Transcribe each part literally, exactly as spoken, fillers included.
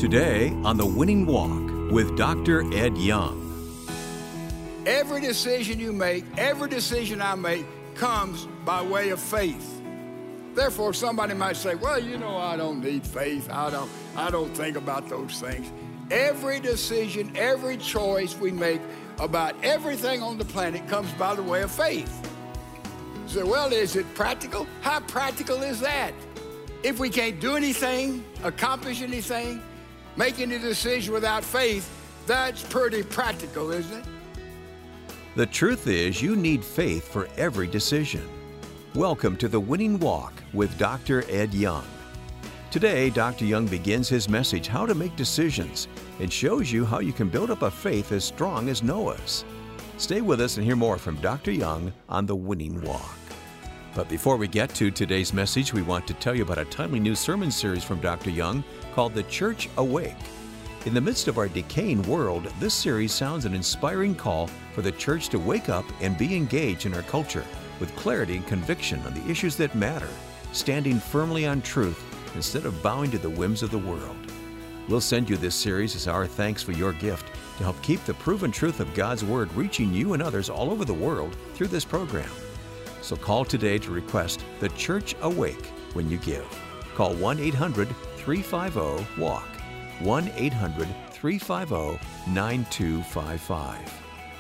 Today on The Winning Walk with Doctor Ed Young. Every decision you make, every decision I make comes by way of faith. Therefore, somebody might say, well, you know, I don't need faith. I don't, I don't think about those things. Every decision, every choice we make about everything on the planet comes by the way of faith. You say, well, is it practical? How practical is that? If we can't do anything, accomplish anything, make any decision without faith, that's pretty practical, isn't it? The truth is, you need faith for every decision. Welcome to The Winning Walk with Doctor Ed Young. Today, Doctor Young begins his message, How to Make Decisions, and shows you how you can build up a faith as strong as Noah's. Stay with us and hear more from Doctor Young on The Winning Walk. But before we get to today's message, we want to tell you about a timely new sermon series from Doctor Young called The Church Awake. In the midst of our decaying world, this series sounds an inspiring call for the church to wake up and be engaged in our culture with clarity and conviction on the issues that matter, standing firmly on truth instead of bowing to the whims of the world. We'll send you this series as our thanks for your gift to help keep the proven truth of God's Word reaching you and others all over the world through this program. So call today to request The Church Awake when you give. Call one eight hundred, three five zero, WALK. one eight hundred, three five zero, nine two five five.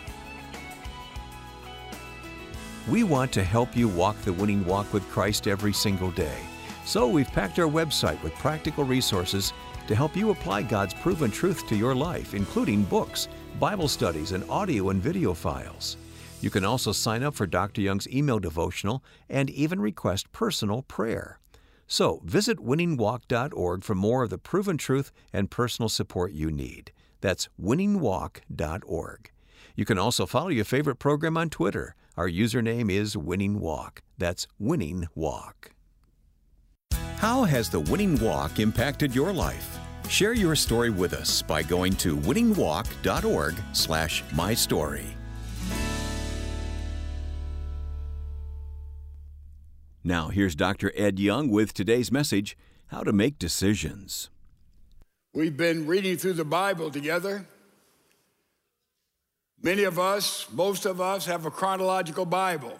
We want to help you walk the winning walk with Christ every single day. So we've packed our website with practical resources to help you apply God's proven truth to your life, including books, Bible studies, and audio and video files. You can also sign up for Doctor Young's email devotional and even request personal prayer. So visit winning walk dot org for more of the proven truth and personal support you need. That's winning walk dot org. You can also follow your favorite program on Twitter. Our username is Winning Walk. That's Winning Walk. How has the Winning Walk impacted your life? Share your story with us by going to winning walk dot org slash my story. Now, here's Doctor Ed Young with today's message, How to Make Decisions. We've been reading through the Bible together. Many of us, most of us, have a chronological Bible.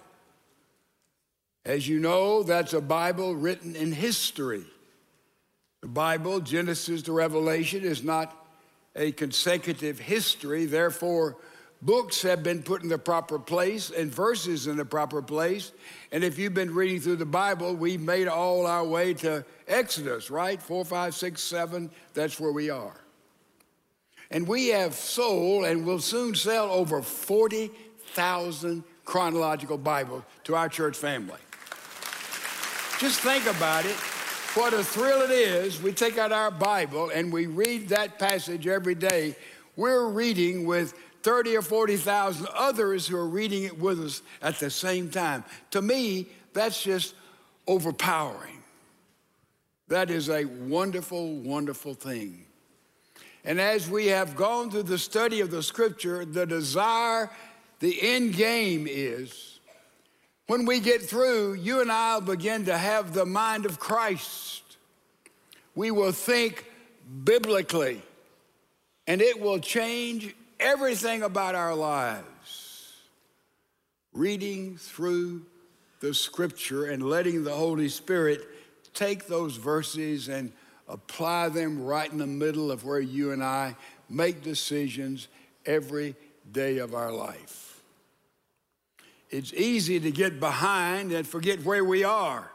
As you know, that's a Bible written in history. The Bible, Genesis to Revelation, is not a consecutive history. Therefore, books have been put in the proper place and verses in the proper place. And if you've been reading through the Bible, we've made all our way to Exodus, right? Four, five, six, seven, that's where we are. And we have sold and will soon sell over forty thousand chronological Bibles to our church family. Just think about it. What a thrill it is. We take out our Bible and we read that passage every day. We're reading with thirty or forty thousand others who are reading it with us at the same time. To me, that's just overpowering. That is a wonderful, wonderful thing. And as we have gone through the study of the Scripture, the desire, the end game is, when we get through, you and I will begin to have the mind of Christ. We will think biblically, and it will change everything about our lives. Reading through the Scripture and letting the Holy Spirit take those verses and apply them right in the middle of where you and I make decisions every day of our life. It's easy to get behind and forget where we are.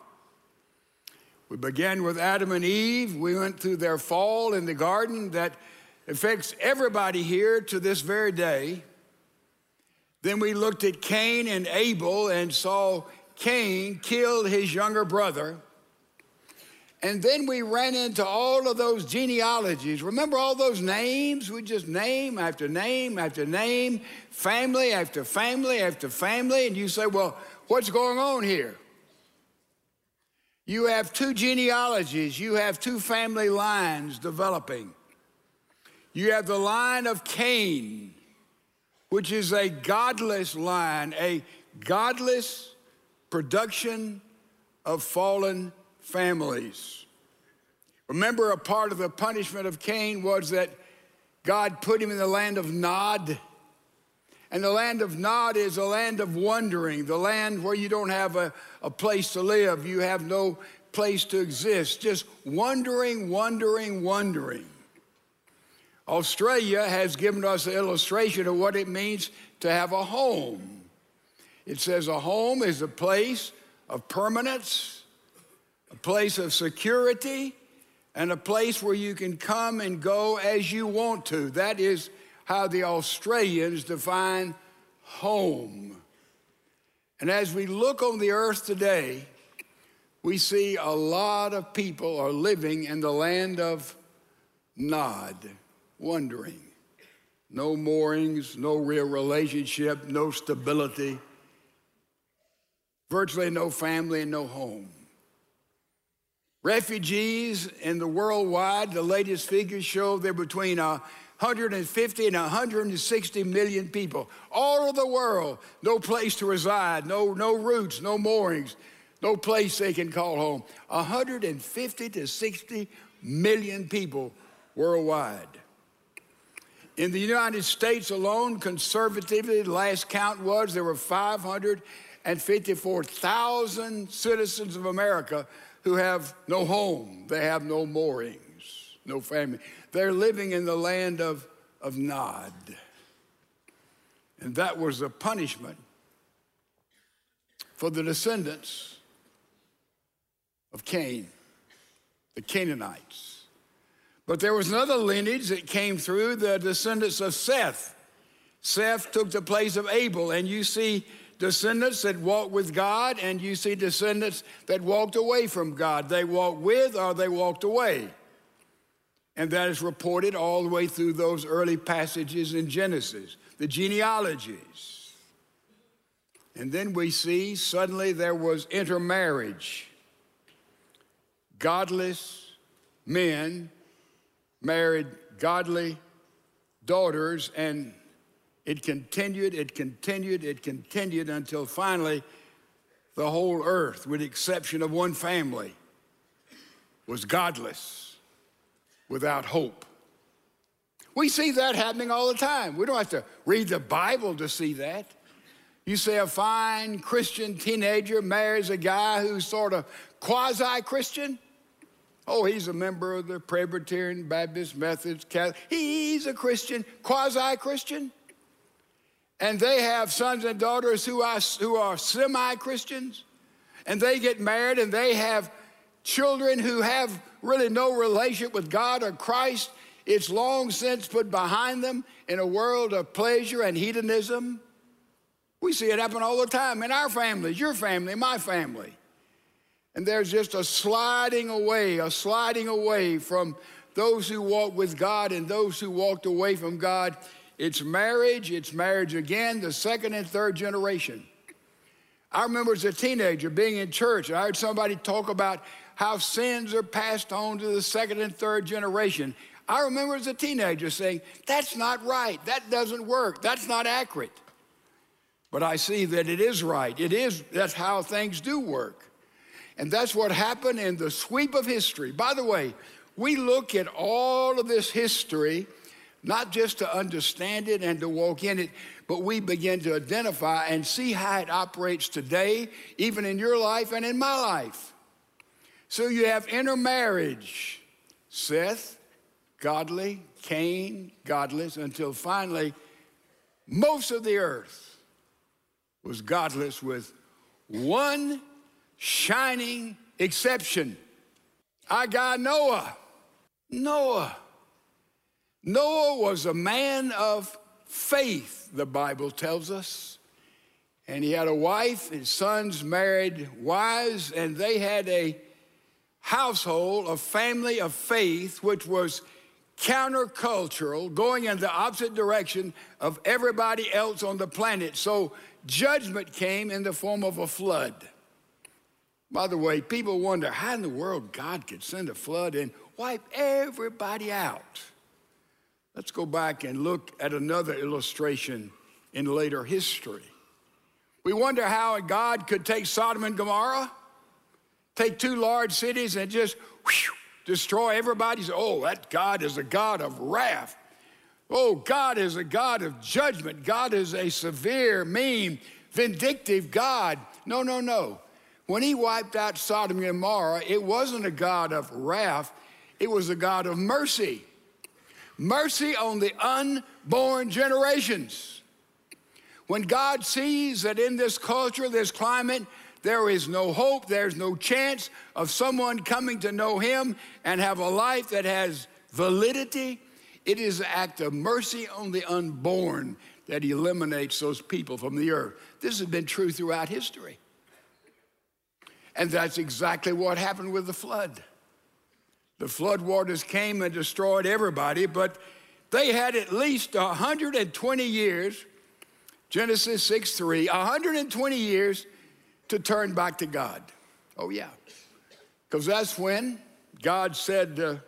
We began with Adam and Eve. We went through their fall in the garden that affects everybody here to this very day. Then we looked at Cain and Abel and saw Cain killed his younger brother. And then we ran into all of those genealogies. Remember all those names? We just name after name after name, family after family after family. And you say, well, what's going on here? You have two genealogies. You have two family lines developing. You have the line of Cain, which is a godless line, a godless production of fallen families. Remember, a part of the punishment of Cain was that God put him in the land of Nod. And the land of Nod is a land of wandering, the land where you don't have a, a place to live. You have no place to exist, just wandering, wandering, wandering. Australia has given us an illustration of what it means to have a home. It says a home is a place of permanence, a place of security, and a place where you can come and go as you want to. That is how the Australians define home. And as we look on the earth today, we see a lot of people are living in the land of Nod, wandering. No moorings, no real relationship, no stability, virtually no family and no home. Refugees in the worldwide, the latest figures show they're between one hundred fifty and one hundred sixty million people. All over the world, no place to reside, no, no roots, no moorings, no place they can call home. one hundred fifty to sixty million people worldwide. In the United States alone, conservatively, the last count was there were five hundred fifty-four thousand citizens of America who have no home, they have no moorings, no family. They're living in the land of, of Nod. And that was the punishment for the descendants of Cain, the Canaanites. But there was another lineage that came through, the descendants of Seth. Seth took the place of Abel, and you see descendants that walked with God, and you see descendants that walked away from God. They walked with or they walked away. And that is reported all the way through those early passages in Genesis, the genealogies. And then we see suddenly there was intermarriage. Godless men married godly daughters, and it continued, it continued, it continued until finally the whole earth, with the exception of one family, was godless, without hope. We see that happening all the time. We don't have to read the Bible to see that. You say a fine Christian teenager marries a guy who's sort of quasi-Christian. Oh, he's a member of the Presbyterian, Baptist, Methodist, Catholic. He's a Christian, quasi-Christian. And they have sons and daughters who are, who are semi-Christians. And they get married and they have children who have really no relationship with God or Christ. It's long since put behind them in a world of pleasure and hedonism. We see it happen all the time in our families, your family, my family. And there's just a sliding away, a sliding away from those who walk with God and those who walked away from God. It's marriage, it's marriage again, the second and third generation. I remember as a teenager being in church, I heard somebody talk about how sins are passed on to the second and third generation. I remember as a teenager saying, that's not right, that doesn't work, that's not accurate. But I see that it is right, it is, that's how things do work. And that's what happened in the sweep of history. By the way, we look at all of this history not just to understand it and to walk in it, but we begin to identify and see how it operates today, even in your life and in my life. So you have intermarriage. Seth, godly, Cain, godless, until finally most of the earth was godless with one shining exception. Our guy Noah. Noah. Noah was a man of faith, the Bible tells us. And he had a wife, his sons married wives, and they had a household, a family of faith, which was countercultural, going in the opposite direction of everybody else on the planet. So judgment came in the form of a flood. By the way, people wonder how in the world God could send a flood and wipe everybody out. Let's go back and look at another illustration in later history. We wonder how God could take Sodom and Gomorrah, take two large cities and just whew, destroy everybody. Say, oh, that God is a God of wrath. Oh, God is a God of judgment. God is a severe, mean, vindictive God. No, no, no. When he wiped out Sodom and Gomorrah, it wasn't a God of wrath. It was a God of mercy. Mercy on the unborn generations. When God sees that in this culture, this climate, there is no hope, there's no chance of someone coming to know him and have a life that has validity, it is an act of mercy on the unborn that he eliminates those people from the earth. This has been true throughout history. And that's exactly what happened with the flood. The flood waters came and destroyed everybody, but they had at least one hundred twenty years, Genesis six three, one hundred twenty years to turn back to God. Oh yeah, because that's when God said to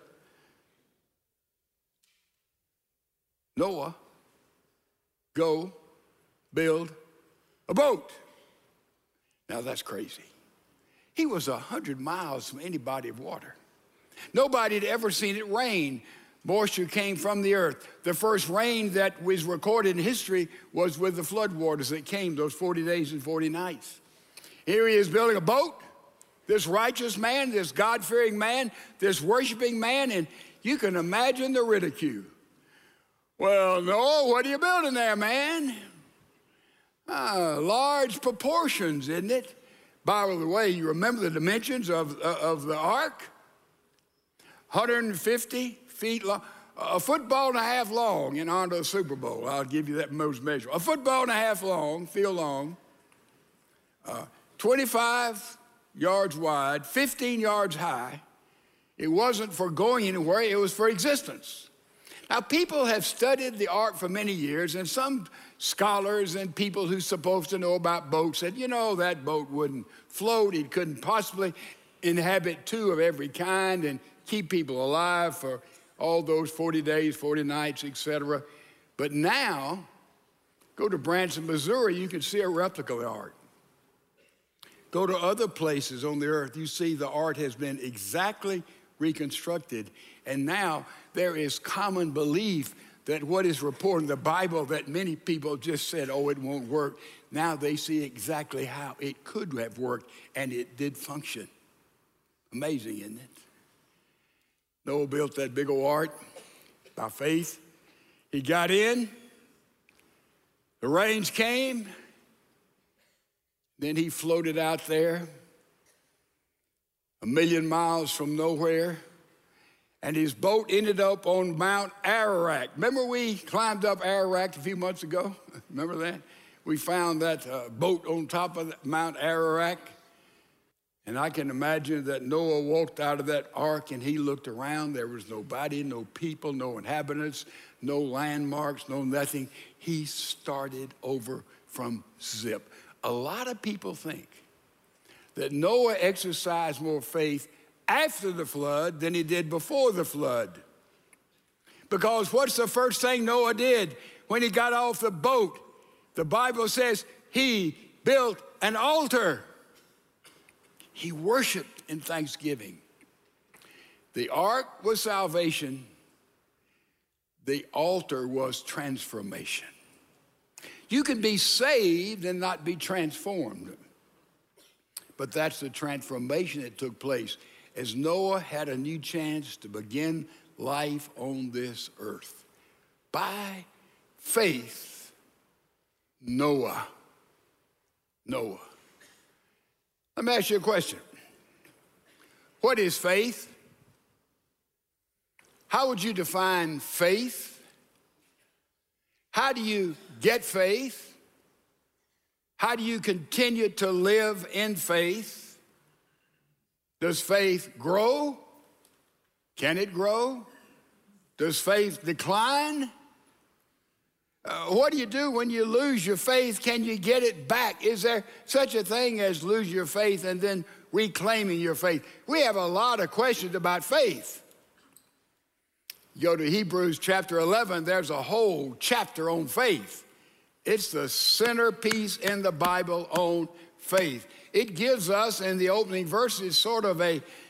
Noah, go build a boat. Now that's crazy. He was a hundred miles from any body of water. Nobody had ever seen it rain. Moisture came from the earth. The first rain that was recorded in history was with the flood waters that came those forty days and forty nights. Here he is building a boat, this righteous man, this God-fearing man, this worshiping man, and you can imagine the ridicule. Well, Noah, what are you building there, man? Ah, large proportions, isn't it? By the way, you remember the dimensions of, uh, of the ark? one hundred fifty feet long, a football and a half long in honor of the Super Bowl. I'll give you that most measure. A football and a half long, field long, uh, twenty-five yards wide, fifteen yards high. It wasn't for going anywhere, it was for existence. Now, people have studied the ark for many years, and some scholars and people who's supposed to know about boats said, you know, that boat wouldn't float. It couldn't possibly inhabit two of every kind and keep people alive for all those forty days, forty nights, et cetera. But now, go to Branson, Missouri, you can see a replica of the ark. Go to other places on the earth, you see the ark has been exactly reconstructed. And now there is common belief that what is reported in the Bible that many people just said, oh, it won't work. Now they see exactly how it could have worked, and it did function. Amazing, isn't it? Noah built that big old ark by faith. He got in, the rains came, then he floated out there a million miles from nowhere, and his boat ended up on Mount Ararat. Remember we climbed up Ararat a few months ago? Remember that? We found that uh, boat on top of Mount Ararat. And I can imagine that Noah walked out of that ark and he looked around. There was nobody, no people, no inhabitants, no landmarks, no nothing. He started over from zip. A lot of people think that Noah exercised more faith after the flood than he did before the flood. Because what's the first thing Noah did when he got off the boat? The Bible says he built an altar. He worshiped in thanksgiving. The ark was salvation. The altar was transformation. You can be saved and not be transformed. But that's the transformation that took place as Noah had a new chance to begin life on this earth. By faith, Noah. Noah. Let me ask you a question. What is faith? How would you define faith? How do you get faith? How do you continue to live in faith? Does faith grow? Can it grow? Does faith decline? Uh, what do you do when you lose your faith? Can you get it back? Is there such a thing as lose your faith and then reclaiming your faith? We have a lot of questions about faith. You go to Hebrews chapter eleven, there's a whole chapter on faith. It's the centerpiece in the Bible on faith. It gives us, in the opening verses, sort of a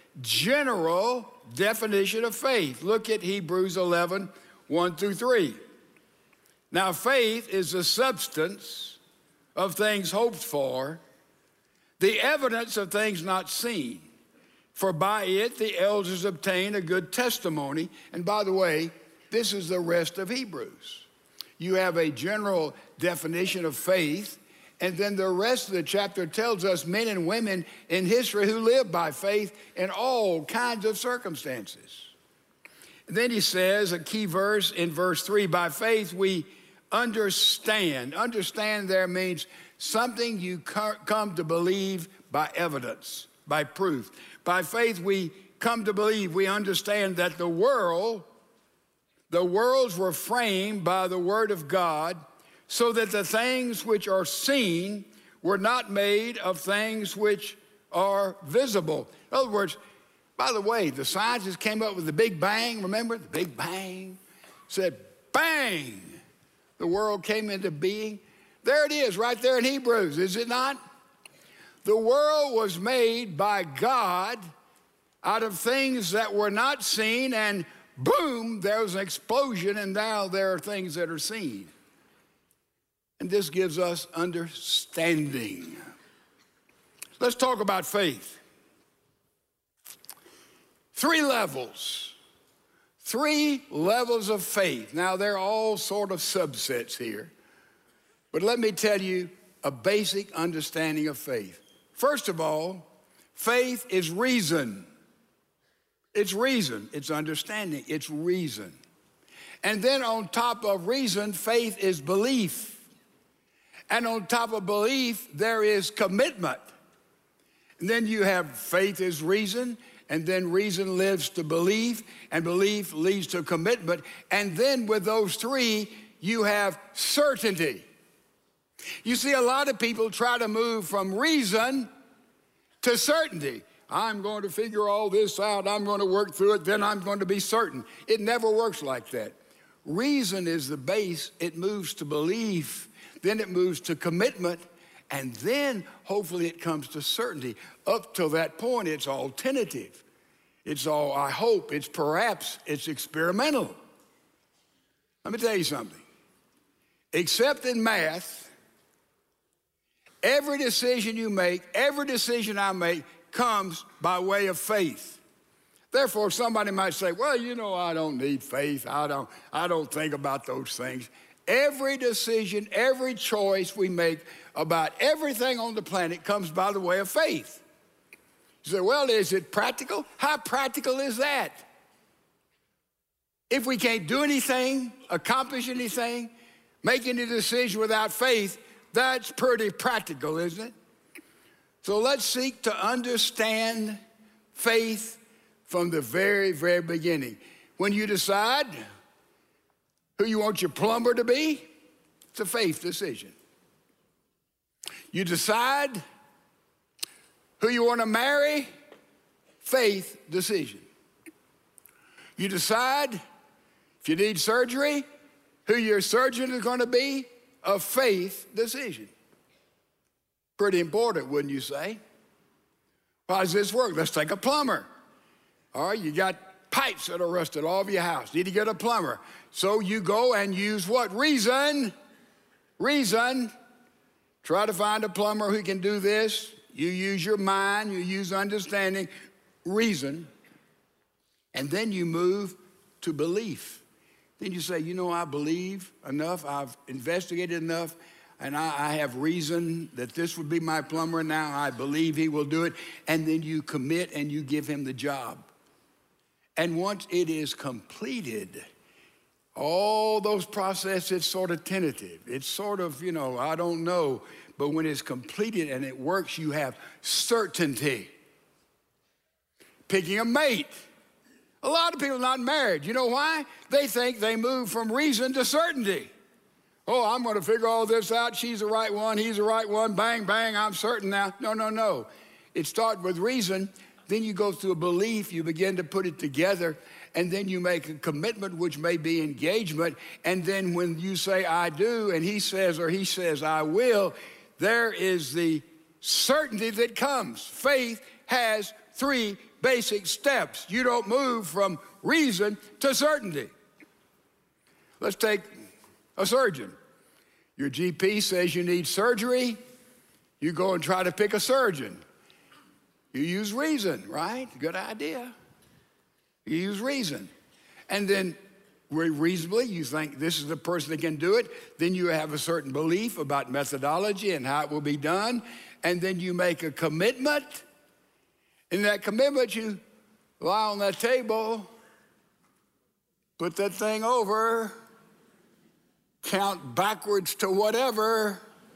general definition of faith. Look at Hebrews eleven, one through three. Now, faith is the substance of things hoped for, the evidence of things not seen. For by it the elders obtain a good testimony. And by the way, this is the rest of Hebrews. You have a general definition of faith, and then the rest of the chapter tells us men and women in history who lived by faith in all kinds of circumstances. And then he says, a key verse in verse three, by faith we understand. Understand there means something you come to believe by evidence, by proof. By faith we come to believe, we understand that the world, the worlds were framed by the word of God, so that the things which are seen were not made of things which are visible. In other words, by the way, the scientists came up with the Big Bang, remember? The Big Bang said, bang, the world came into being. There it is, right there in Hebrews, is it not? The world was made by God out of things that were not seen, and boom, there was an explosion, and now there are things that are seen. And this gives us understanding. Let's talk about faith. Three levels. Three levels of faith. Now, they're all sort of subsets here. But let me tell you a basic understanding of faith. First of all, faith is reason. It's reason. It's understanding. It's reason. And then on top of reason, faith is belief. And on top of belief, there is commitment. And then you have faith is reason, and then reason leads to belief, and belief leads to commitment. And then with those three, you have certainty. You see, a lot of people try to move from reason to certainty. I'm going to figure all this out. I'm going to work through it. Then I'm going to be certain. It never works like that. Reason is the base. It moves to belief. Then it moves to commitment. And then hopefully it comes to certainty. Up till that point, it's all tentative. It's all, I hope. It's perhaps. It's experimental. Let me tell you something. Except in math, every decision you make, every decision I make, comes by way of faith. Therefore, somebody might say, well, you know, I don't need faith. I don't, I don't think about those things. Every decision, every choice we make about everything on the planet comes by the way of faith. You say, well, is it practical? How practical is that? If we can't do anything, accomplish anything, make any decision without faith, that's pretty practical, isn't it? So let's seek to understand faith from the very, very beginning. When you decide who you want your plumber to be, it's a faith decision. You decide who you want to marry, faith decision. You decide if you need surgery, who your surgeon is going to be, a faith decision. Pretty important, wouldn't you say? How does this work? Let's take a plumber. All right, you got pipes that are rusted all over your house. Need to get a plumber. So you go and use what? Reason. Reason. Try to find a plumber who can do this. You use your mind. You use understanding. Reason. And then you move to belief. Then you say, you know, I believe enough. I've investigated enough. And I, I have reason that this would be my plumber now. I believe he will do it. And then you commit and you give him the job. And once it is completed, all those processes, it's sort of tentative. It's sort of, you know, I don't know. But when it's completed and it works, you have certainty. Picking a mate. A lot of people are not married. You know why? They think they move from reason to certainty. Oh, I'm going to figure all this out. She's the right one. He's the right one. Bang, bang, I'm certain now. No, no, no. It starts with reason. Then you go through a belief. You begin to put it together. And then you make a commitment, which may be engagement. And then when you say, I do, and he says or he says, I will, there is the certainty that comes. Faith has three basic steps. You don't move from reason to certainty. Let's take a surgeon. Your G P says you need surgery. You go and try to pick a surgeon. You use reason, right? Good idea. You use reason. And then reasonably, you think this is the person that can do it. Then you have a certain belief about methodology and how it will be done. And then you make a commitment. In that commitment, you lie on that table, put that thing over, count backwards to whatever.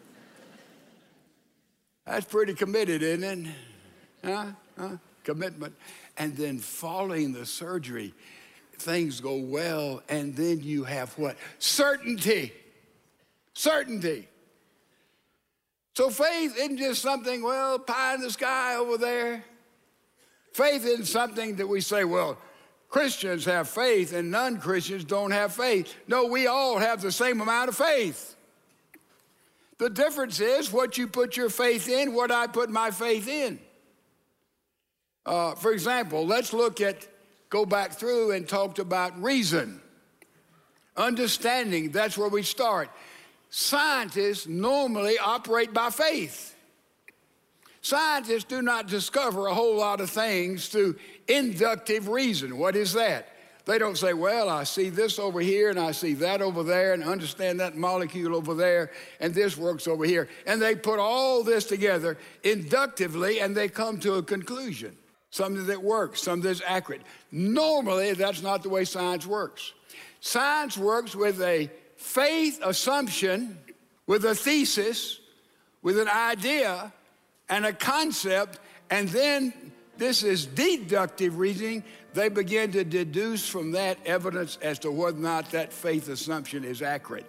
That's pretty committed, isn't it? Huh? Huh? Commitment. And then following the surgery, things go well, and then you have what? Certainty. Certainty. So faith isn't just something, well, pie in the sky over there. Faith isn't something that we say, well, Christians have faith and non-Christians don't have faith. No, we all have the same amount of faith. The difference is what you put your faith in, what I put my faith in. Uh, for example, let's look at, go back through and talked about reason. Understanding, that's where we start. Scientists normally operate by faith. Scientists do not discover a whole lot of things through inductive reason. What is that? They don't say, well, I see this over here and I see that over there and understand that molecule over there and this works over here. And they put all this together inductively and they come to a conclusion. Something that works, something that's accurate. Normally, that's not the way science works. Science works with a faith assumption, with a thesis, with an idea, and a concept, and then this is deductive reasoning. They begin to deduce from that evidence as to whether or not that faith assumption is accurate.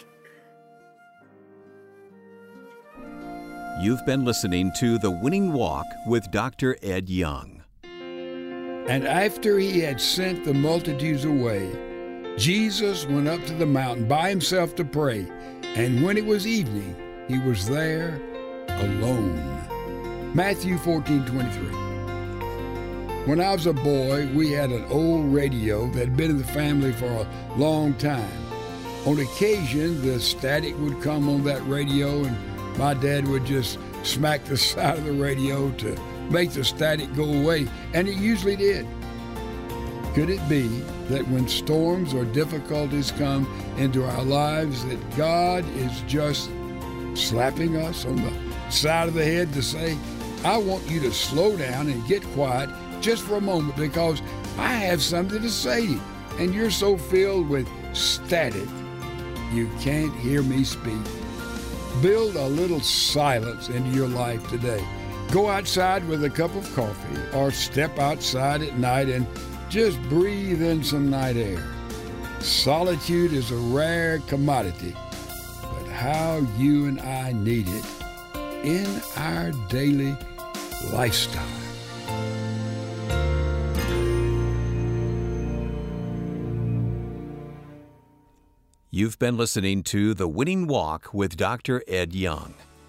You've been listening to The Winning Walk with Doctor Ed Young. And after he had sent the multitudes away, Jesus went up to the mountain by himself to pray. And when it was evening, he was there alone. Matthew fourteen twenty-three. When I was a boy, we had an old radio that had been in the family for a long time. On occasion, the static would come on that radio, and my dad would just smack the side of the radio to make the static go away, and it usually did. Could it be that when storms or difficulties come into our lives, that God is just slapping us on the side of the head to say, I want you to slow down and get quiet just for a moment because I have something to say to you, and you're so filled with static you can't hear me speak. Build a little silence into your life today. Go outside with a cup of coffee or step outside at night and just breathe in some night air. Solitude is a rare commodity, but how you and I need it in our daily lifestyle. You've been listening to The Winning Walk with Doctor Ed Young.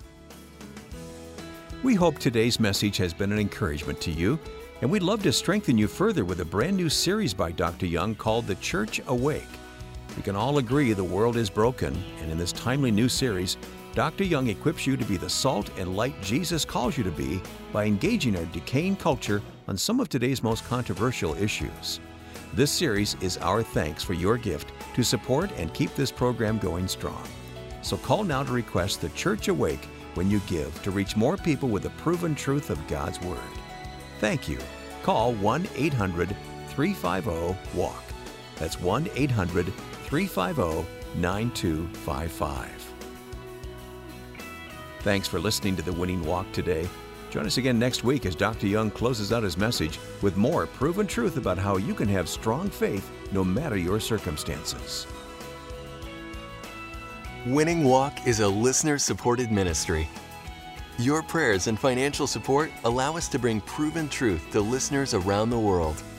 We hope today's message has been an encouragement to you, and we'd love to strengthen you further with a brand new series by Doctor Young called The Church Awake. We can all agree the world is broken, and in this timely new series, Doctor Young equips you to be the salt and light Jesus calls you to be by engaging our decaying culture on some of today's most controversial issues. This series is our thanks for your gift to support and keep this program going strong. So call now to request The Church Awake when you give to reach more people with the proven truth of God's Word. Thank you. Call one eight hundred three five zero walk. That's one eight hundred three five zero nine two five five. Thanks for listening to The Winning Walk today. Join us again next week as Doctor Young closes out his message with more proven truth about how you can have strong faith no matter your circumstances. Winning Walk is a listener-supported ministry. Your prayers and financial support allow us to bring proven truth to listeners around the world.